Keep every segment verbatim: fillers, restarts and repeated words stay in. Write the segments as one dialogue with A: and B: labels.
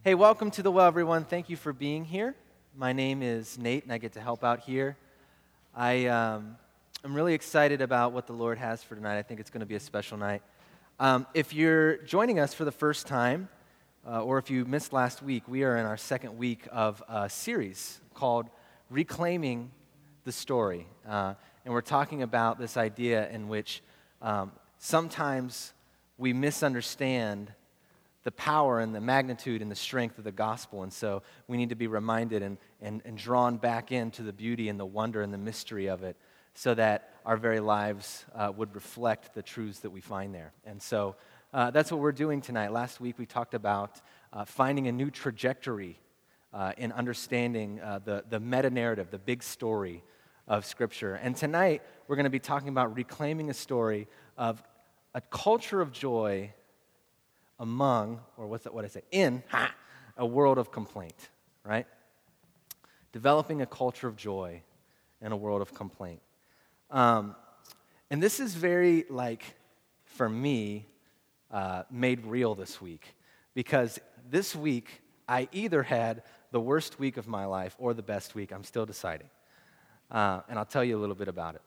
A: Hey, welcome to The Well, everyone. Thank you for being here. My name is Nate, and I get to help out here. I, um, I'm really excited about what the Lord has for tonight. I think it's going to be a special night. Um, if you're joining us for the first time, uh, or if you missed last week, we are in our second week of a series called Reclaiming the Story. Uh, and we're talking about this idea in which um, sometimes we misunderstand the power and the magnitude and the strength of the gospel. And so we need to be reminded and, and, and drawn back into the beauty and the wonder and the mystery of it so that our very lives uh, would reflect the truths that we find there. And so uh, that's what we're doing tonight. Last week we talked about uh, finding a new trajectory uh, in understanding uh, the, the meta-narrative, the big story of Scripture. And tonight we're going to be talking about reclaiming a story of a culture of joy among, or what's that, what I say, in ha, a world of complaint, right? Developing a culture of joy in a world of complaint. Um, and this is very, like, for me, uh, made real this week. Because this week, I either had the worst week of my life or the best week. I'm still deciding. Uh, and I'll tell you a little bit about it.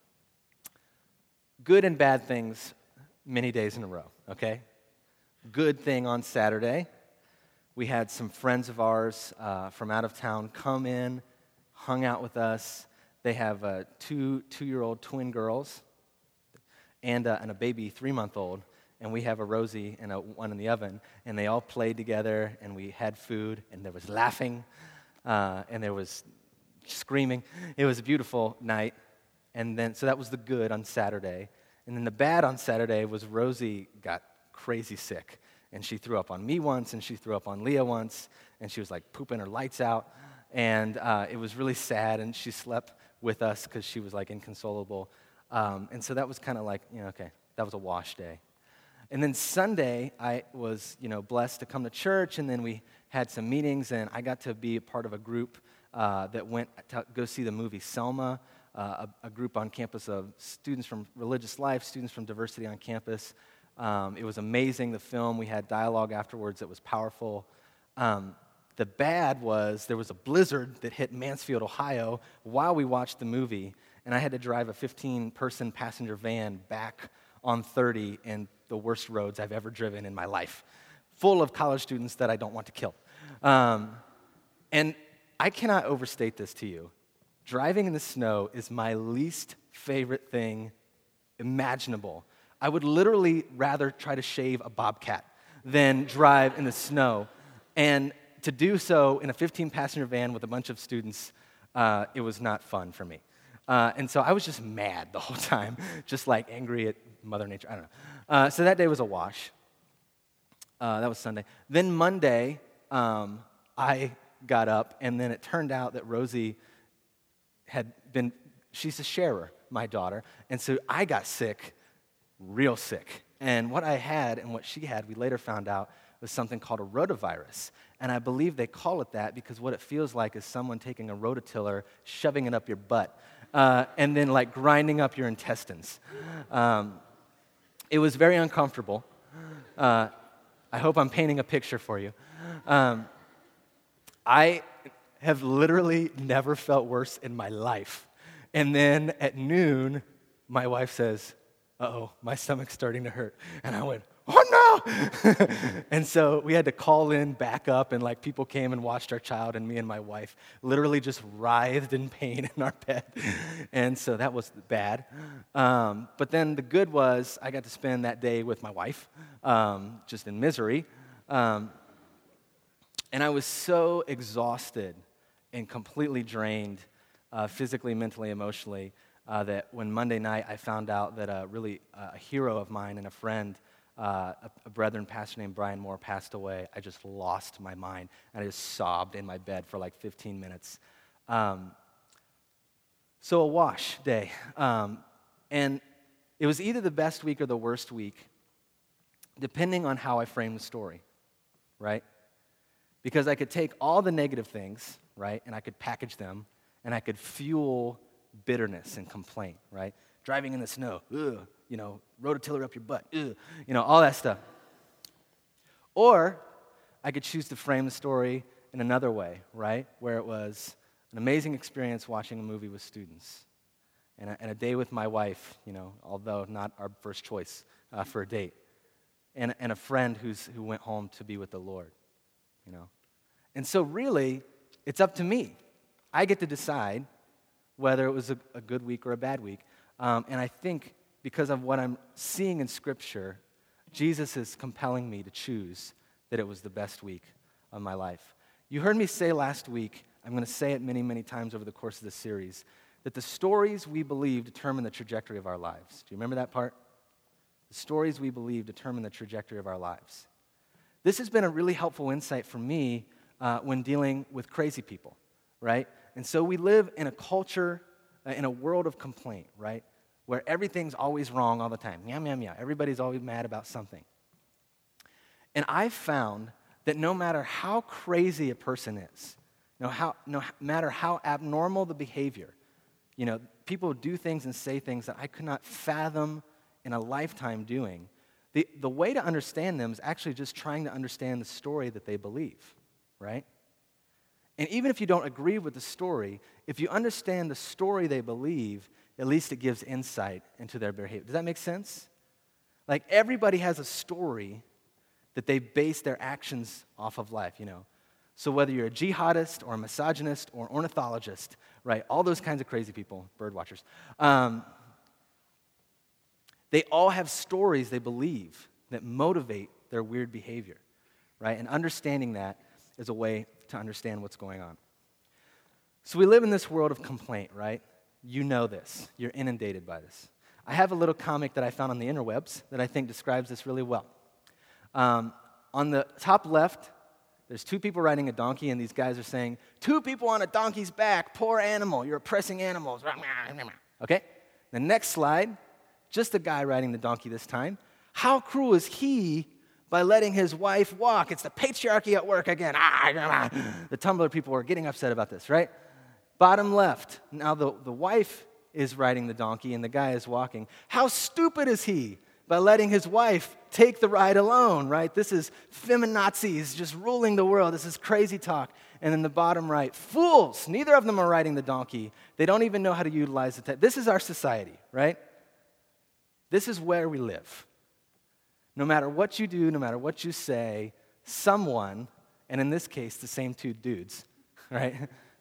A: Good and bad things many days in a row, okay? Good thing on Saturday, we had some friends of ours uh, from out of town come in, hung out with us. They have uh, two two-year-old twin girls and, uh, and a baby three-month-old, and we have a Rosie and a one in the oven, and they all played together, and we had food, and there was laughing, uh, and there was screaming. It was a beautiful night, and then so that was the good on Saturday. And then the bad on Saturday was Rosie got crazy sick, and she threw up on me once, and she threw up on Leah once, and she was like pooping her lights out, and uh, it was really sad, and she slept with us because she was like inconsolable, um, and so that was kind of like, you know, okay, that was a wash day. And then Sunday, I was, you know, blessed to come to church, and then we had some meetings, and I got to be a part of a group uh, that went to go see the movie Selma, uh, a, a group on campus of students from Religious Life, students from Diversity on Campus. Um, it was amazing, the film. We had dialogue afterwards that was powerful. Um, the bad was there was a blizzard that hit Mansfield, Ohio, while we watched the movie, and I had to drive a fifteen-person passenger van back on thirty in the worst roads I've ever driven in my life, full of college students that I don't want to kill. Um, and I cannot overstate this to you. Driving in the snow is my least favorite thing imaginable. I would literally rather try to shave a bobcat than drive in the snow. And to do so in a fifteen-passenger van with a bunch of students, uh, it was not fun for me. Uh, and so I was just mad the whole time, just like angry at Mother Nature. I don't know. Uh, so that day was a wash. Uh, that was Sunday. Then Monday, um, I got up, and then it turned out that Rosie had been, she's a sharer, my daughter, and so I got sick real sick. And what I had and what she had, we later found out, was something called a rotavirus. And I believe they call it that because what it feels like is someone taking a rototiller, shoving it up your butt, uh, and then like grinding up your intestines. Um, it was very uncomfortable. Uh, I hope I'm painting a picture for you. Um, I have literally never felt worse in my life. And then at noon, my wife says, uh-oh, my stomach's starting to hurt. And I went, oh no! And so we had to call in, back up, and like people came and watched our child, and me and my wife literally just writhed in pain in our bed. And so that was bad. Um, but then the good was I got to spend that day with my wife, um, just in misery. Um, and I was so exhausted and completely drained, uh, physically, mentally, emotionally, Uh, that when Monday night I found out that a really uh, a hero of mine and a friend, uh, a, a brethren pastor named Brian Moore, passed away, I just lost my mind, and I just sobbed in my bed for like fifteen minutes. Um, so a wash day. Um, and it was either the best week or the worst week, depending on how I framed the story, right? Because I could take all the negative things, right, and I could package them, and I could fuel bitterness and complaint, right? Driving in the snow, ugh, you know, rototiller up your butt, ugh, you know, all that stuff. Or I could choose to frame the story in another way, right? Where it was an amazing experience watching a movie with students and a, and a day with my wife, you know, although not our first choice uh, for a date, and, and a friend who's, who went home to be with the Lord, you know. And so really, it's up to me. I get to decide whether it was a, a good week or a bad week. Um, and I think because of what I'm seeing in Scripture, Jesus is compelling me to choose that it was the best week of my life. You heard me say last week, I'm going to say it many, many times over the course of this series, that the stories we believe determine the trajectory of our lives. Do you remember that part? The stories we believe determine the trajectory of our lives. This has been a really helpful insight for me uh, when dealing with crazy people, right? And so we live in a culture, uh, in a world of complaint, right? Where everything's always wrong all the time. Meow, meow, meow. Everybody's always mad about something. And I've found that no matter how crazy a person is, no, how, no matter how abnormal the behavior, you know, people do things and say things that I could not fathom in a lifetime doing. The, the way to understand them is actually just trying to understand the story that they believe, right? And even if you don't agree with the story, if you understand the story they believe, at least it gives insight into their behavior. Does that make sense? Like everybody has a story that they base their actions off of life, you know. So whether you're a jihadist or a misogynist or ornithologist, right, all those kinds of crazy people, bird watchers, um, they all have stories they believe that motivate their weird behavior, right? And understanding that is a way to understand what's going on. So we live in this world of complaint, right? You know this. You're inundated by this. I have a little comic that I found on the interwebs that I think describes this really well. Um, on the top left, there's two people riding a donkey, and these guys are saying, two people on a donkey's back, poor animal, you're oppressing animals. Okay? The next slide, just a guy riding the donkey this time. How cruel is he by letting his wife walk? It's the patriarchy at work again. The Tumblr people are getting upset about this, right? Bottom left, now the, the wife is riding the donkey and the guy is walking. How stupid is he by letting his wife take the ride alone, right? This is feminazis just ruling the world. This is crazy talk. And in the bottom right, fools. Neither of them are riding the donkey. They don't even know how to utilize the tech. This is our society, right? This is where we live. No matter what you do, no matter what you say, someone, and in this case, the same two dudes, right,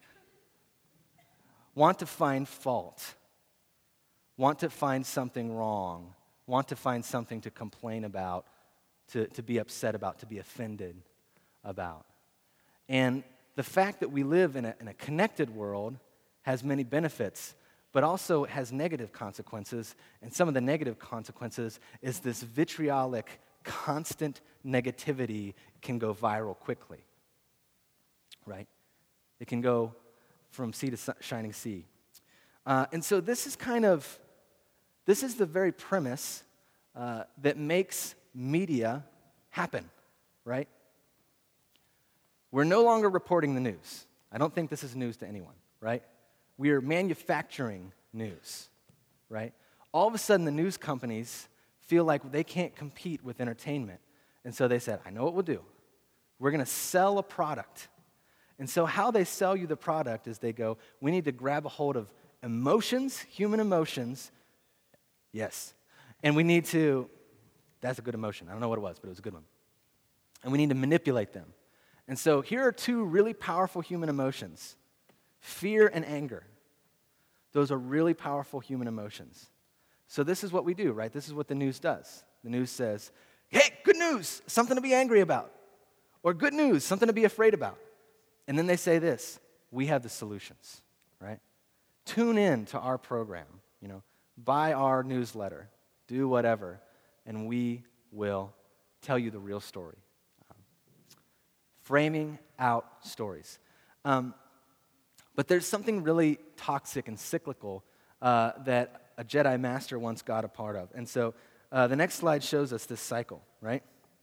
A: want to find fault, want to find something wrong, want to find something to complain about, to, to be upset about, to be offended about. And the fact that we live in a, in a connected world has many benefits, but also has negative consequences. And some of the negative consequences is this vitriolic, constant negativity can go viral quickly, right? It can go from sea to shining sea. Uh, and so this is kind of, this is the very premise uh, that makes media happen, right? We're no longer reporting the news. I don't think this is news to anyone, right? We are manufacturing news, right? All of a sudden, the news companies feel like they can't compete with entertainment. And so they said, I know what we'll do. We're going to sell a product. And so how they sell you the product is they go, we need to grab a hold of emotions, human emotions. Yes. And we need to, that's a good emotion. I don't know what it was, but it was a good one. And we need to manipulate them. And so here are two really powerful human emotions, fear and anger. Those are really powerful human emotions. So this is what we do, right? This is what the news does. The news says, hey, good news, something to be angry about. Or good news, something to be afraid about. And then they say this, we have the solutions, right? Tune in to our program, you know, buy our newsletter, do whatever, and we will tell you the real story. Um, framing out stories. Um, but there's something really toxic and cyclical uh, that a Jedi Master once got a part of. And so uh, the next slide shows us this cycle, right?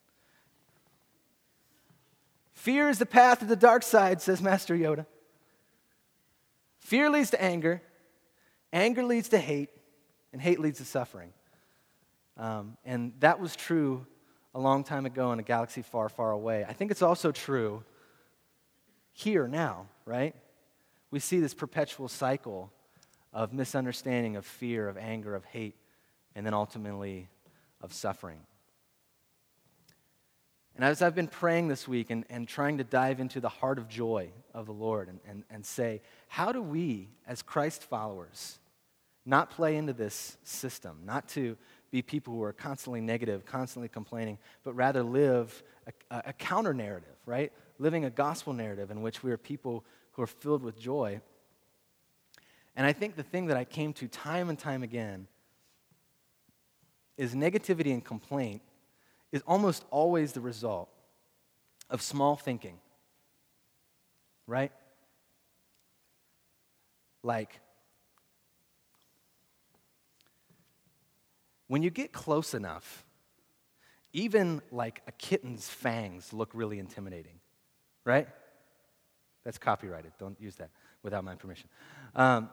A: Fear is the path to the dark side, says Master Yoda. Fear leads to anger, anger leads to hate, and hate leads to suffering. Um, and that was true a long time ago in a galaxy far, far away. I think it's also true here now, right? We see this perpetual cycle of misunderstanding, of fear, of anger, of hate, and then ultimately of suffering. And as I've been praying this week and, and trying to dive into the heart of joy of the Lord and, and, and say, how do we, as Christ followers, not play into this system, not to be people who are constantly negative, constantly complaining, but rather live a, a, a counter narrative, right? Living a gospel narrative in which we are people who are filled with joy. And I think the thing that I came to time and time again is negativity and complaint is almost always the result of small thinking, right? Like, when you get close enough, even like a kitten's fangs look really intimidating, right? That's copyrighted. Don't use that without my permission. Um,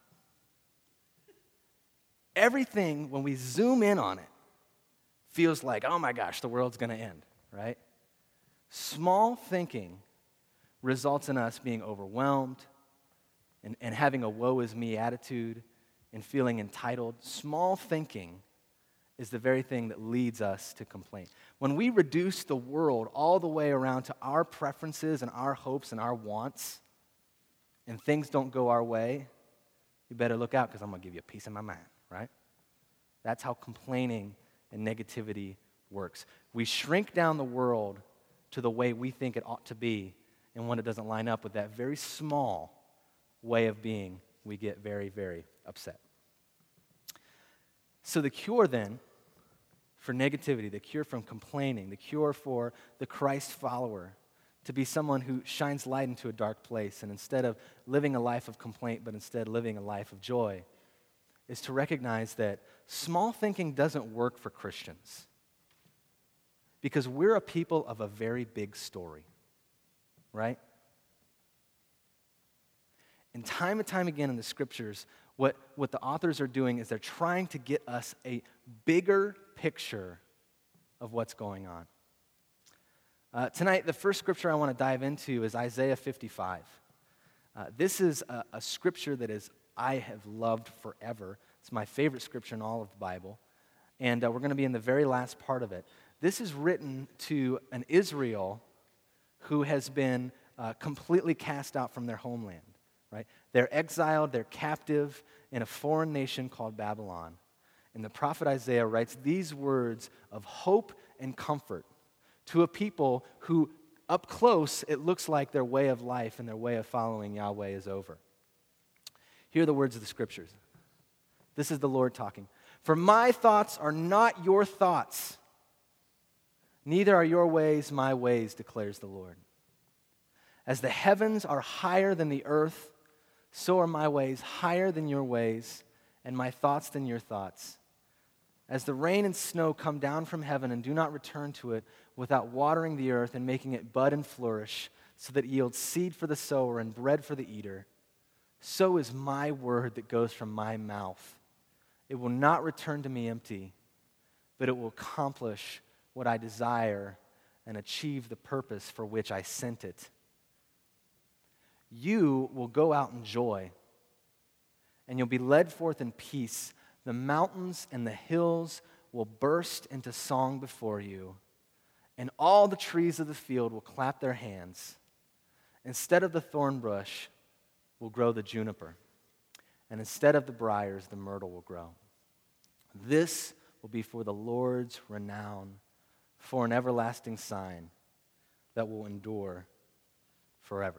A: everything, when we zoom in on it, feels like, oh my gosh, the world's going to end, right? Small thinking results in us being overwhelmed and, and having a woe is me attitude and feeling entitled. Small thinking is the very thing that leads us to complaint. When we reduce the world all the way around to our preferences and our hopes and our wants, and things don't go our way, you better look out because I'm going to give you a piece of my mind, right? That's how complaining and negativity works. We shrink down the world to the way we think it ought to be, and when it doesn't line up with that very small way of being, we get very, very upset. So the cure then for negativity, the cure from complaining, the cure for the Christ follower to be someone who shines light into a dark place, and instead of living a life of complaint, but instead living a life of joy, is to recognize that small thinking doesn't work for Christians because we're a people of a very big story, right? And time and time again in the scriptures, what, what the authors are doing is they're trying to get us a bigger picture of what's going on. Uh, tonight, the first scripture I want to dive into is Isaiah fifty-five. Uh, this is a, a scripture that is I have loved forever. It's my favorite scripture in all of the Bible. And uh, we're going to be in the very last part of it. This is written to an Israel who has been uh, completely cast out from their homeland. Right? They're exiled, they're captive in a foreign nation called Babylon. And the prophet Isaiah writes these words of hope and comfort to a people who, up close, it looks like their way of life and their way of following Yahweh is over. Hear the words of the scriptures. This is the Lord talking. For my thoughts are not your thoughts, neither are your ways my ways, declares the Lord. As the heavens are higher than the earth, so are my ways higher than your ways, and my thoughts than your thoughts. As the rain and snow come down from heaven and do not return to it without watering the earth and making it bud and flourish, so that it yields seed for the sower and bread for the eater, so is my word that goes from my mouth. It will not return to me empty, but it will accomplish what I desire and achieve the purpose for which I sent it. You will go out in joy, and you'll be led forth in peace. The mountains and the hills will burst into song before you, and all the trees of the field will clap their hands. Instead of the thorn bush will grow the juniper, and instead of the briars, the myrtle will grow. This will be for the Lord's renown, for an everlasting sign that will endure forever.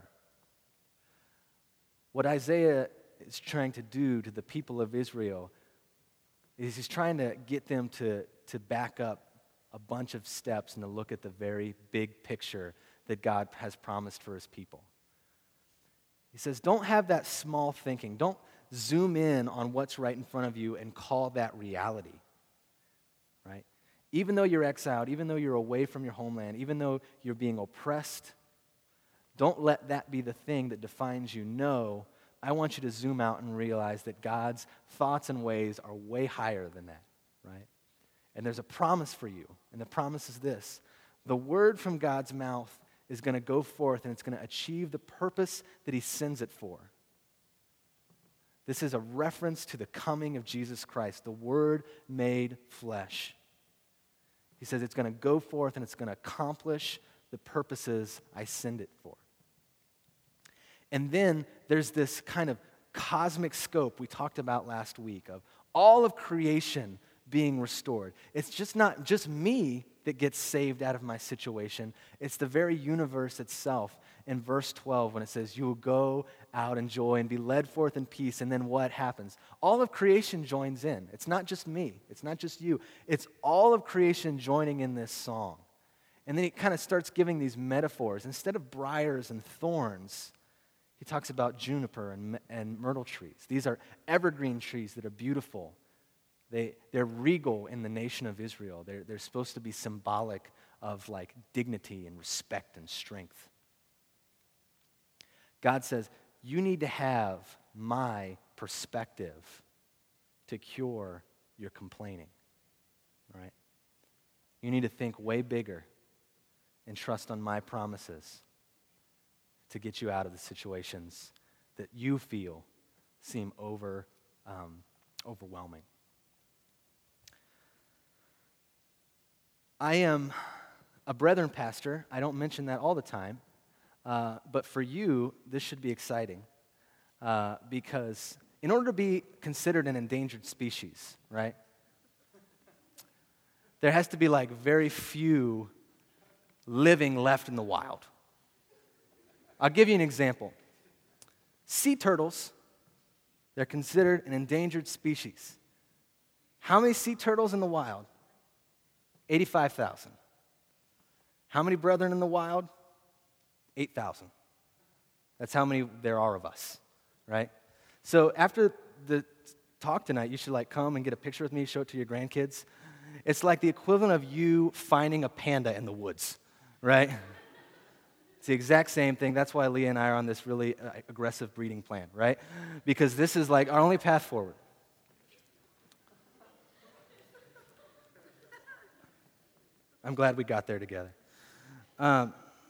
A: What Isaiah is trying to do to the people of Israel is he's trying to get them to, to back up a bunch of steps and to look at the very big picture that God has promised for his people. He says, don't have that small thinking. Don't zoom in on what's right in front of you and call that reality, right? Even though you're exiled, even though you're away from your homeland, even though you're being oppressed, don't let that be the thing that defines you. No, I want you to zoom out and realize that God's thoughts and ways are way higher than that, right? And there's a promise for you. And the promise is this: the word from God's mouth is going to go forth and it's going to achieve the purpose that he sends it for. This is a reference to the coming of Jesus Christ, the Word made flesh. He says it's going to go forth and it's going to accomplish the purposes I send it for. And then there's this kind of cosmic scope we talked about last week of all of creation being restored. It's just not just me that gets saved out of my situation. It's the very universe itself. In verse twelve, when it says, you will go out in joy and be led forth in peace, and then what happens? All of creation joins in. It's not just me. It's not just you. It's all of creation joining in this song. And then he kind of starts giving these metaphors. Instead of briars and thorns, he talks about juniper and, and myrtle trees. These are evergreen trees that are beautiful. They, they're regal in the nation of Israel. They're, they're supposed to be symbolic of like dignity and respect and strength. God says, you need to have my perspective to cure your complaining. All right? You need to think way bigger and trust on my promises to get you out of the situations that you feel seem over, um, overwhelming. I am a brethren pastor. I don't mention that all the time. Uh, but for you, this should be exciting uh, because in order to be considered an endangered species, right, there has to be like very few living left in the wild. I'll give you an example. Sea turtles, they're considered an endangered species. How many sea turtles in the wild? eighty-five thousand. How many brethren in the wild? eight thousand. That's how many there are of us, right? So after the talk tonight, you should like come and get a picture with me, show it to your grandkids. It's like the equivalent of you finding a panda in the woods, right? It's the exact same thing. That's why Leah and I are on this really uh, aggressive breeding plan, right? Because this is like our only path forward. I'm glad we got there together. Um,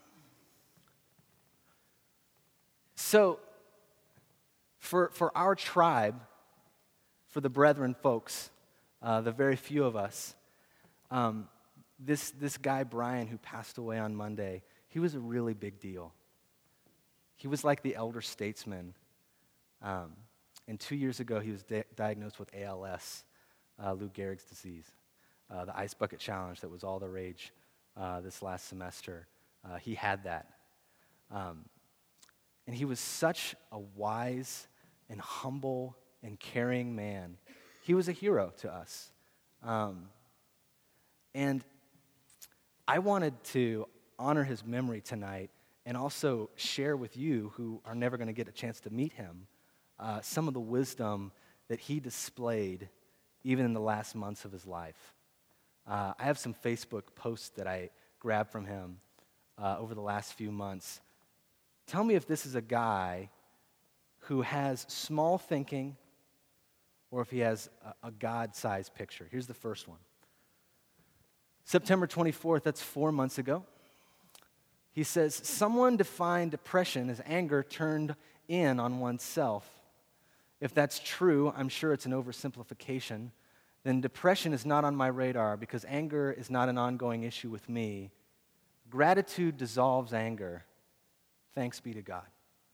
A: so, for, for our tribe, for the brethren folks, uh, the very few of us, um, this, this guy, Brian, who passed away on Monday, he was a really big deal. He was like the elder statesman. Um, and two years ago, he was di- diagnosed with A L S, uh, Lou Gehrig's disease. Uh, the Ice Bucket Challenge that was all the rage uh, this last semester. Uh, he had that. Um, and he was such a wise and humble and caring man. He was a hero to us. Um, and I wanted to honor his memory tonight and also share with you, who are never going to get a chance to meet him, uh, some of the wisdom that he displayed even in the last months of his life. Uh, I have some Facebook posts that I grabbed from him uh, over the last few months. Tell me if this is a guy who has small thinking or if he has a, a God-sized picture. Here's the first one. September twenty-fourth, that's four months ago. He says, someone defined depression as anger turned in on oneself. If that's true, I'm sure it's an oversimplification. Then depression is not on my radar because anger is not an ongoing issue with me. Gratitude dissolves anger. Thanks be to God.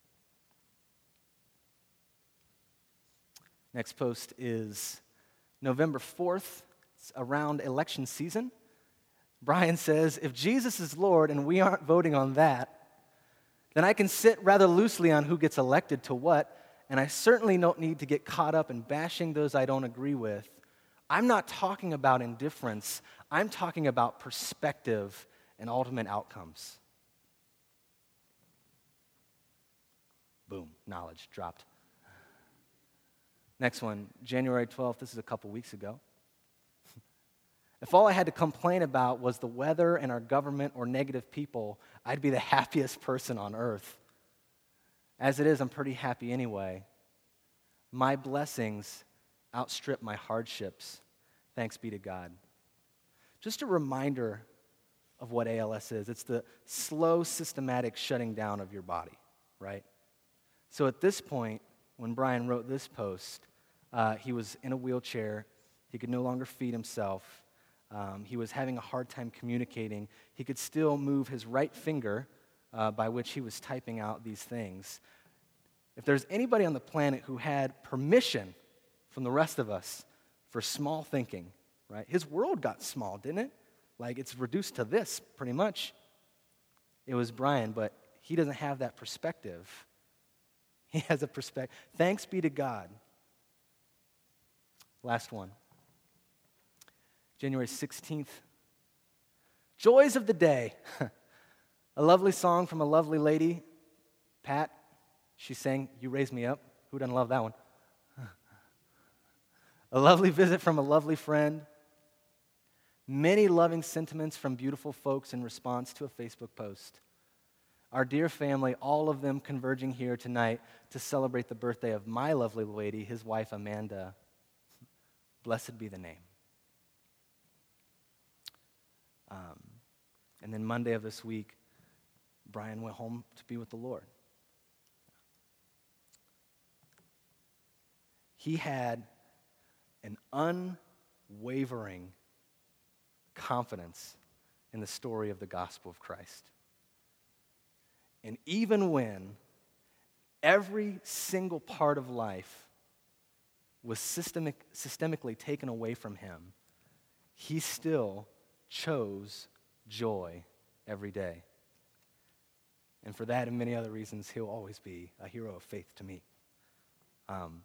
A: Next post is November fourth. It's around election season. Brian says, if Jesus is Lord and we aren't voting on that, then I can sit rather loosely on who gets elected to what, and I certainly don't need to get caught up in bashing those I don't agree with. I'm not talking about indifference. I'm talking about perspective and ultimate outcomes. Boom, knowledge dropped. Next one, January twelfth. This is a couple weeks ago. If all I had to complain about was the weather and our government or negative people, I'd be the happiest person on earth. As it is, I'm pretty happy anyway. My blessings outstrip my hardships. Thanks be to God. just a reminder of what A L S is. It's the slow, systematic shutting down of your body, right? So at this point, when Brian wrote this post, uh, he was in a wheelchair. He could no longer feed himself. Um, he was having a hard time communicating. He could still move his right finger uh, by which he was typing out these things. If there's anybody on the planet who had permission from the rest of us for small thinking, right? His world got small, didn't it? Like, it's reduced to this, pretty much. It was Brian, but he doesn't have that perspective. He has a perspective. Thanks be to God. Last one. January sixteenth. Joys of the day. A lovely song from a lovely lady, Pat. She sang, "You Raise Me Up." Who doesn't love that one? A lovely visit from a lovely friend. Many loving sentiments from beautiful folks in response to a Facebook post. Our dear family, all of them converging here tonight to celebrate the birthday of my lovely lady, his wife Amanda. Blessed be the name. Um, and then Monday of this week, Brian went home to be with the Lord. He had an unwavering confidence in the story of the gospel of Christ. And even when every single part of life was systemic, systemically taken away from him, he still chose joy every day. And for that and many other reasons, he'll always be a hero of faith to me. Um,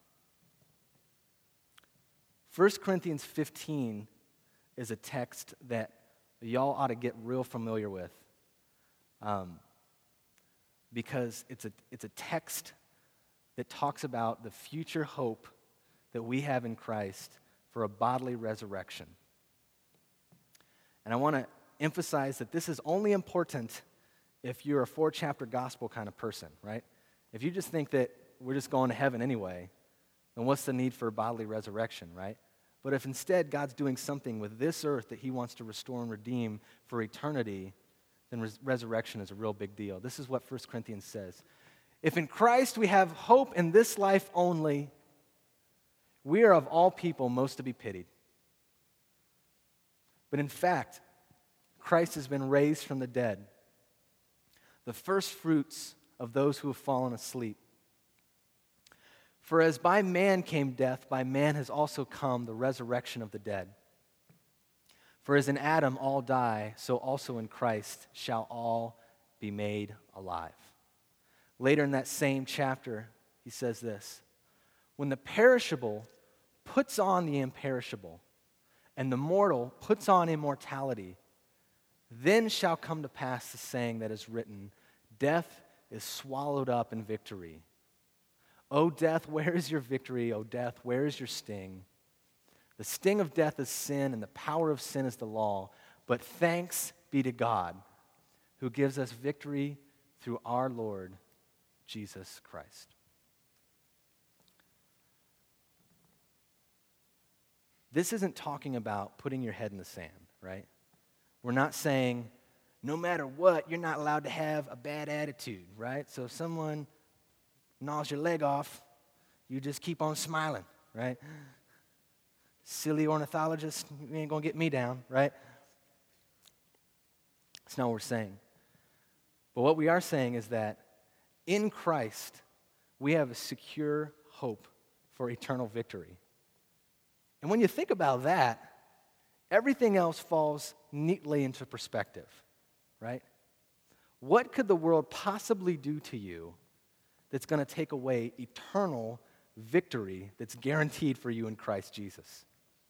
A: First Corinthians fifteen is a text that y'all ought to get real familiar with, um, because it's a, it's a text that talks about the future hope that we have in Christ for a bodily resurrection. And I want to emphasize that this is only important if you're a four-chapter gospel kind of person, right? If you just think that we're just going to heaven anyway, then what's the need for bodily resurrection, right? But if instead God's doing something with this earth that he wants to restore and redeem for eternity, then res- resurrection is a real big deal. This is what First Corinthians says. If in Christ we have hope in this life only, we are of all people most to be pitied. But in fact, Christ has been raised from the dead, the first fruits of those who have fallen asleep. For as by man came death, by man has also come the resurrection of the dead. For as in Adam all die, so also in Christ shall all be made alive. Later in that same chapter, he says this: when the perishable puts on the imperishable, and the mortal puts on immortality, then shall come to pass the saying that is written, death is swallowed up in victory. O death, where is your victory? O death, where is your sting? The sting of death is sin, and the power of sin is the law. But thanks be to God, who gives us victory through our Lord Jesus Christ. This isn't talking about putting your head in the sand, right? We're not saying, no matter what, you're not allowed to have a bad attitude, right? So if someone gnaws your leg off, you just keep on smiling, right? Silly ornithologist, you ain't gonna get me down, right? That's not what we're saying. But what we are saying is that in Christ, we have a secure hope for eternal victory. And when you think about that, everything else falls neatly into perspective, right? What could the world possibly do to you that's going to take away eternal victory that's guaranteed for you in Christ Jesus?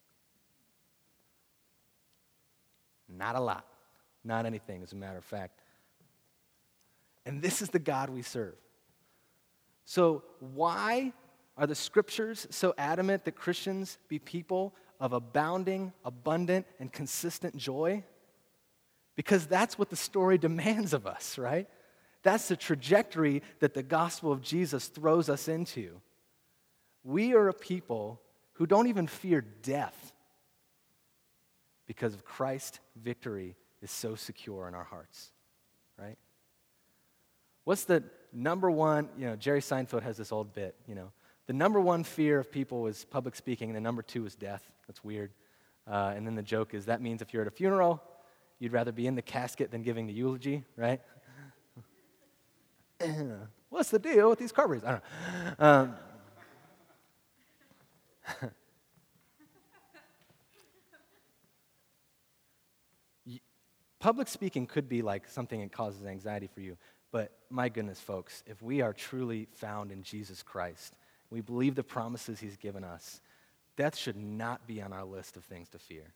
A: Not a lot. Not anything, as a matter of fact. And this is the God we serve. So why are the scriptures so adamant that Christians be people of abounding, abundant, and consistent joy? Because that's what the story demands of us, right? That's the trajectory that the gospel of Jesus throws us into. We are a people who don't even fear death. because of Christ's victory is so secure in our hearts, right? What's the number one, you know, Jerry Seinfeld has this old bit, you know, the number one fear of people is public speaking, and the number two is death. That's weird. Uh, and then the joke is that means if you're at a funeral, you'd rather be in the casket than giving the eulogy, right? What's the deal with these carburetors? I don't know. Um, Public speaking could be like something that causes anxiety for you, but my goodness, folks, if we are truly found in Jesus Christ, we believe the promises he's given us, death should not be on our list of things to fear.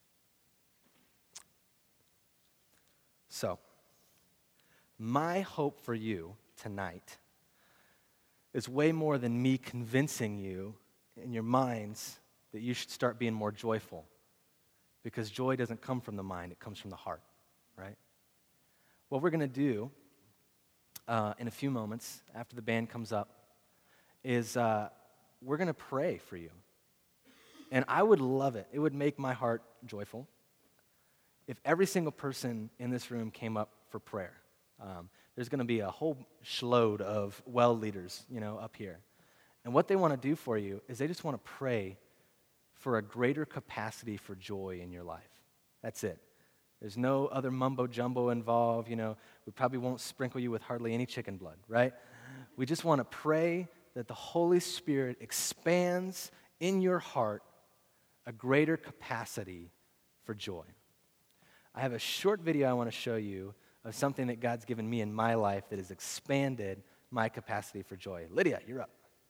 A: So, my hope for you tonight is way more than me convincing you in your minds that you should start being more joyful, because joy doesn't come from the mind, it comes from the heart. Right? What we're going to do uh, in a few moments after the band comes up is uh, we're going to pray for you. And I would love it. It would make my heart joyful if every single person in this room came up for prayer. Um, there's going to be a whole shload of well leaders, you know, up here. And what they want to do for you is they just want to pray for a greater capacity for joy in your life. That's it. There's no other mumbo-jumbo involved, you know. We probably won't sprinkle you with hardly any chicken blood, right? We just want to pray that the Holy Spirit expands in your heart a greater capacity for joy. I have a short video I want to show you of something that God's given me in my life that has expanded my capacity for joy. Lydia, you're up.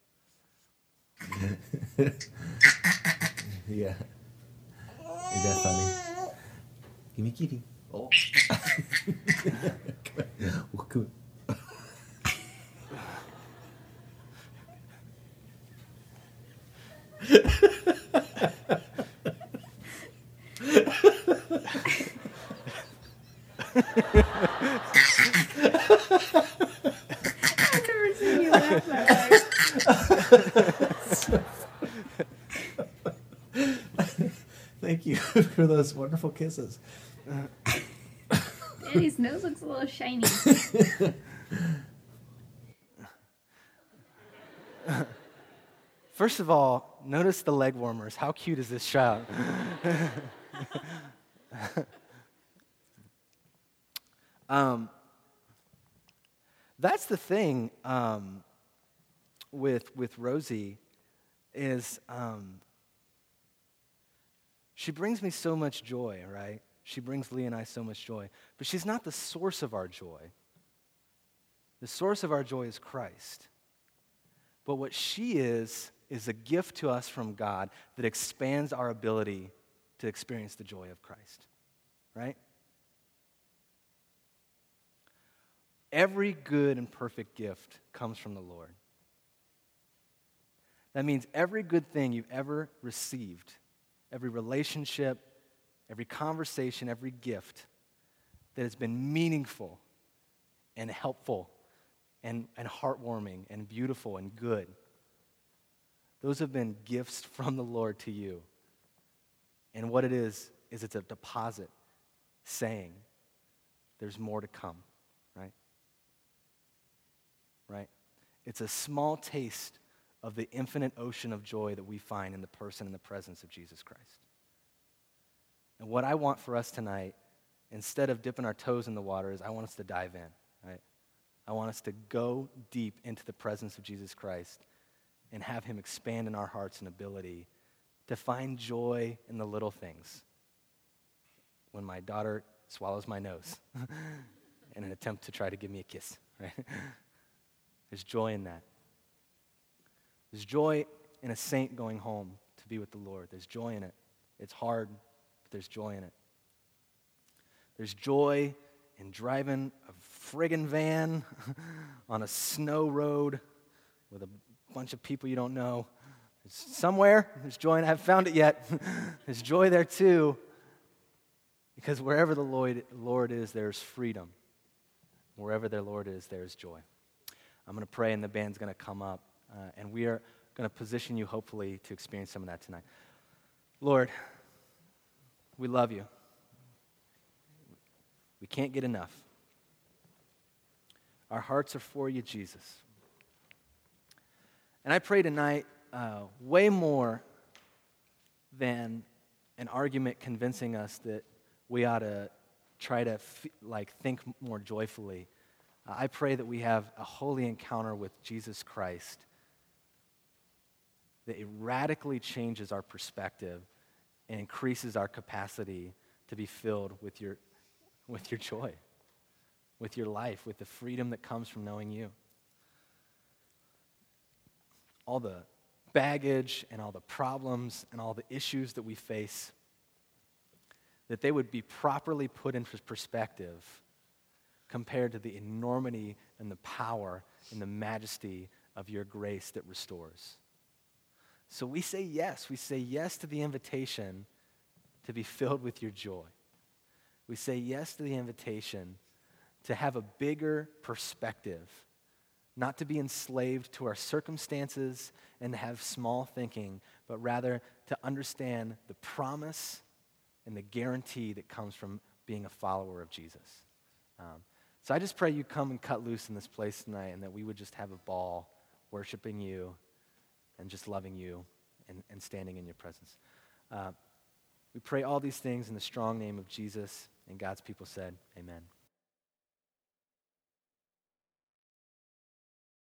B: Yeah. Is that funny? Give me kitty. Oh. Well, come on.
C: I've never seen you laugh that hard.
B: Thank you for those wonderful kisses.
C: Daddy's nose looks a little shiny.
A: First of all, notice the leg warmers. How cute is this child? um, that's the thing um, with with Rosie is um, she brings me so much joy, right? She brings Lee and I so much joy. But she's not the source of our joy. The source of our joy is Christ. But what she is, is a gift to us from God that expands our ability to experience the joy of Christ, right? Every good and perfect gift comes from the Lord. That means every good thing you've ever received, every relationship, every conversation, every gift that has been meaningful and helpful and, and heartwarming and beautiful and good, those have been gifts from the Lord to you. And what it is, is it's a deposit saying there's more to come, right? Right? It's a small taste of the infinite ocean of joy that we find in the person and the presence of Jesus Christ. And what I want for us tonight, instead of dipping our toes in the water, is I want us to dive in, right? I want us to go deep into the presence of Jesus Christ and have him expand in our hearts an ability to find joy in the little things. When my daughter swallows my nose in an attempt to try to give me a kiss, right? There's joy in that. There's joy in a saint going home to be with the Lord. There's joy in it. It's hard, but there's joy in it. There's joy in driving a friggin' van on a snow road with a bunch of people you don't know. There's somewhere, there's joy, and I haven't found it yet. There's joy there too, because wherever the Lord, Lord is, there's freedom. Wherever the Lord is, there's joy. I'm going to pray, and the band's going to come up, uh, and we are going to position you, hopefully, to experience some of that tonight. Lord, we love you. We can't get enough. Our hearts are for you, Jesus. And I pray tonight uh, way more than an argument convincing us that we ought to try to f- like think more joyfully. Uh, I pray that we have a holy encounter with Jesus Christ, that it radically changes our perspective and increases our capacity to be filled with your, with your joy, with your life, with the freedom that comes from knowing you. All the baggage and all the problems and all the issues that we face, that they would be properly put into perspective compared to the enormity and the power and the majesty of your grace that restores. So we say yes. We say yes to the invitation to be filled with your joy. We say yes to the invitation to have a bigger perspective, not to be enslaved to our circumstances and to have small thinking, but rather to understand the promise and the guarantee that comes from being a follower of Jesus. Um, so I just pray you come and cut loose in this place tonight, and that we would just have a ball worshiping you and just loving you and, and standing in your presence. Uh, we pray all these things in the strong name of Jesus, and God's people said, amen.